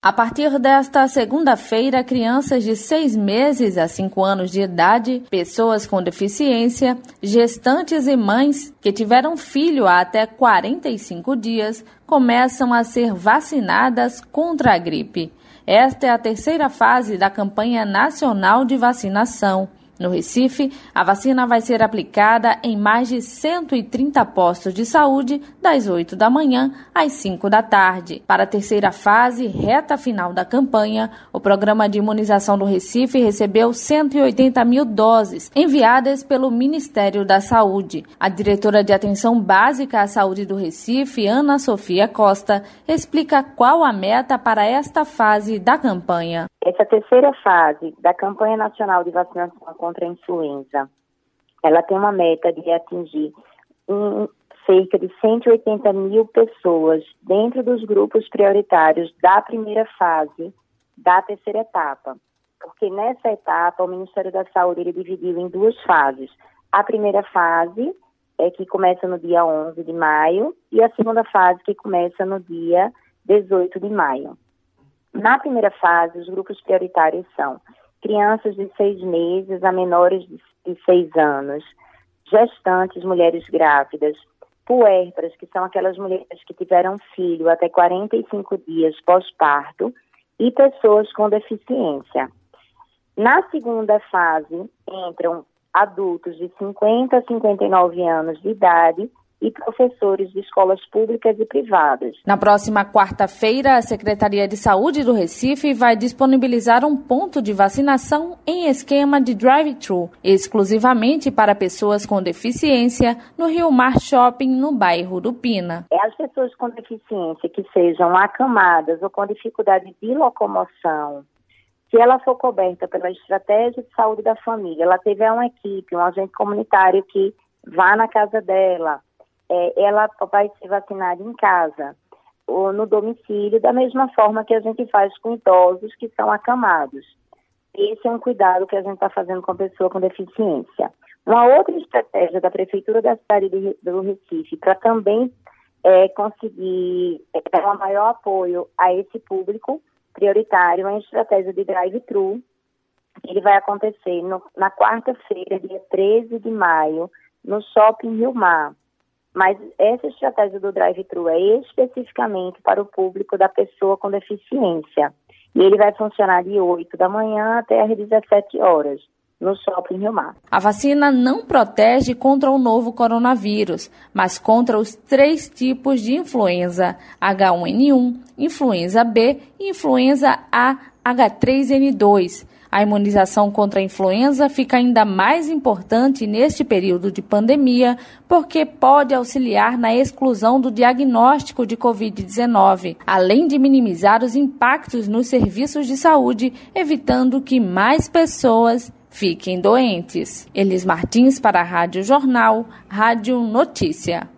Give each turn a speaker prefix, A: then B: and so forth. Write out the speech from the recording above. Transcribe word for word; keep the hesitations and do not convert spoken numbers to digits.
A: A partir desta segunda-feira, crianças de seis meses a cinco anos de idade, pessoas com deficiência, gestantes e mães que tiveram filho há até quarenta e cinco dias começam a ser vacinadas contra a gripe. Esta é a terceira fase da campanha nacional de vacinação. No Recife, a vacina vai ser aplicada em mais de cento e trinta postos de saúde, das oito da manhã às cinco da tarde. Para a terceira fase, reta final da campanha, o Programa de Imunização do Recife recebeu cento e oitenta mil doses, enviadas pelo Ministério da Saúde. A diretora de Atenção Básica à Saúde do Recife, Ana Sofia Costa, explica qual a meta para esta fase da campanha.
B: Essa terceira fase da campanha nacional de vacinação contra a influenza, ela tem uma meta de atingir um, cerca de cento e oitenta mil pessoas dentro dos grupos prioritários da primeira fase da terceira etapa. Porque nessa etapa o Ministério da Saúde ele dividiu em duas fases. A primeira fase é que começa no dia onze de maio e a segunda fase que começa no dia dezoito de maio. Na primeira fase, os grupos prioritários são crianças de seis meses a menores de seis anos, gestantes, mulheres grávidas, puérperas, que são aquelas mulheres que tiveram filho até quarenta e cinco dias pós-parto, e pessoas com deficiência. Na segunda fase, entram adultos de cinquenta a cinquenta e nove anos de idade, e professores de escolas públicas e privadas.
A: Na próxima quarta-feira, a Secretaria de Saúde do Recife vai disponibilizar um ponto de vacinação em esquema de drive-thru, exclusivamente para pessoas com deficiência, no Rio Mar Shopping, no bairro do Pina.
B: As pessoas com deficiência que sejam acamadas ou com dificuldade de locomoção, se ela for coberta pela estratégia de saúde da família, ela tiver uma equipe, um agente comunitário que vá na casa dela, ela vai ser vacinada em casa ou no domicílio, da mesma forma que a gente faz com idosos que são acamados. Esse é um cuidado que a gente está fazendo com a pessoa com deficiência. Uma outra estratégia da Prefeitura da cidade do Recife para também é, conseguir é, um maior apoio a esse público prioritário é a estratégia de drive-thru. Ele vai acontecer no, na quarta-feira, dia treze de maio, no Shopping Rio Mar. Mas essa estratégia do drive-thru é especificamente para o público da pessoa com deficiência. E ele vai funcionar de oito da manhã até às dezessete horas, no Shopping Rio Mar.
A: A vacina não protege contra o novo coronavírus, mas contra os três tipos de influenza: H um N um, influenza B e influenza A H três N dois. A imunização contra a influenza fica ainda mais importante neste período de pandemia, porque pode auxiliar na exclusão do diagnóstico de covid dezenove, além de minimizar os impactos nos serviços de saúde, evitando que mais pessoas fiquem doentes. Elis Martins para a Rádio Jornal, Rádio Notícia.